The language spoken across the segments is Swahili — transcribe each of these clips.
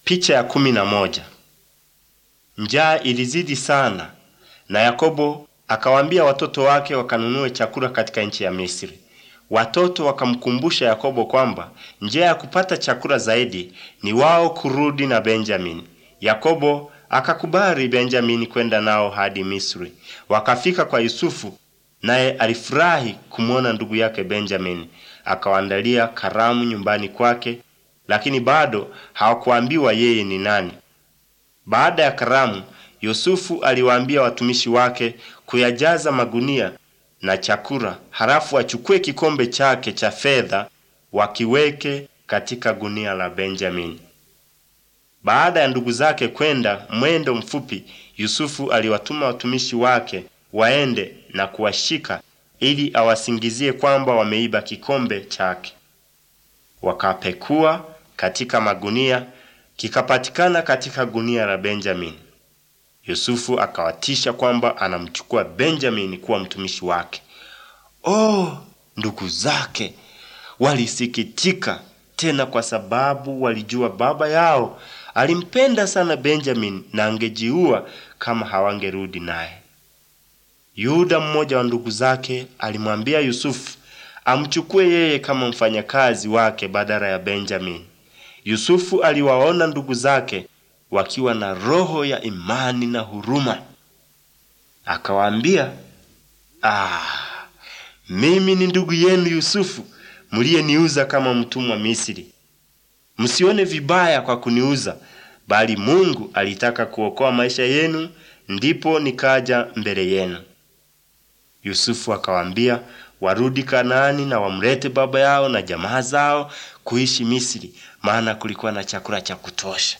Picha ya 11. Njaa ilizidi sana na Yakobo akawaambia watoto wake wakanunue chakula katika nchi ya Misri. Watoto wakamkumbusha Yakobo kwamba njia ya kupata chakula zaidi ni wao kurudi na Benjamini. Yakobo akakubali Benjamini kwenda nao hadi Misri. Wakafika kwa Yusufu, naye alifurahi kumwona ndugu yake Benjamini. Akawaandalia karamu nyumbani kwake, lakini bado hawakuambiwa yeye ni nani. Baada ya karamu, Yusufu aliwaambia watumishi wake kuyajaza magunia na chakula, halafu achukue kikombe chake cha fedha wakiweke katika gunia la Benjamini. Baada ya ndugu zake kwenda mwendo mfupi, Yusufu aliwatuma watumishi wake waende na kuwashika ili awasingizie kwamba wameiba kikombe chake. Wakapekua katika magunia, kikapatikana katika gunia la Benjamini. Yusufu akawatisha kwamba anamchukua Benjamini kuwa mtumishi wake. Ndugu zake walisikitika tena, kwa sababu walijua baba yao alimpenda sana Benjamini na angejiua kama hawangerudi naye. Yuda, mmoja wa ndugu zake, alimwambia Yusufu amchukue yeye kama mfanyakazi wake badala ya Benjamini. Yusufu aliwaona ndugu zake wakiwa na roho ya imani na huruma. Akawaambia, mimi ni ndugu yenu Yusufu, mliyeniuza kama mtumwa Misri. Msione vibaya kwa kuniuza, bali Mungu alitaka kuokoa maisha yenu, ndipo nikaja mbele yenu. Yusufu akawaambia warudi Kanaani na wamlete baba yao na jamaa zao kuishi Misri, maana kulikuwa na chakula cha kutosha.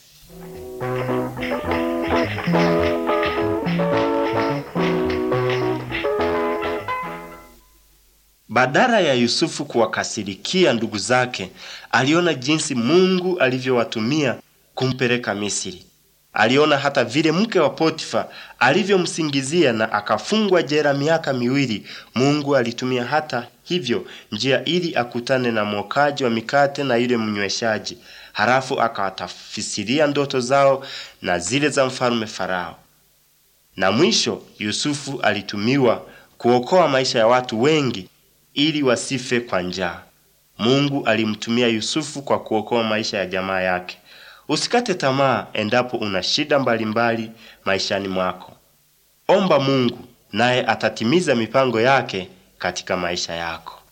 Badala ya Yusufu kuwakasirikia ndugu zake, aliona jinsi Mungu alivyowatumia kumpeleka Misri. Aliona hata vile mke wa Potifa alivyomsingizia na akafungwa jela miaka 2. Mungu alitumia hata hivyo njia ili akutane na mwokaji wa mikate na yule mnyweshaji. Halafu akawatafsiria ndoto zao na zile za mfalme Farao. Na mwisho Yusufu alitumiwa kuokoa maisha ya watu wengi ili wasife kwa njaa. Mungu alimtumia Yusufu kwa kuokoa maisha ya jamaa yake. Usikate tamaa endapo una shida mbalimbali maishani mwako. Omba Mungu naye atatimiza mipango yake katika maisha yako.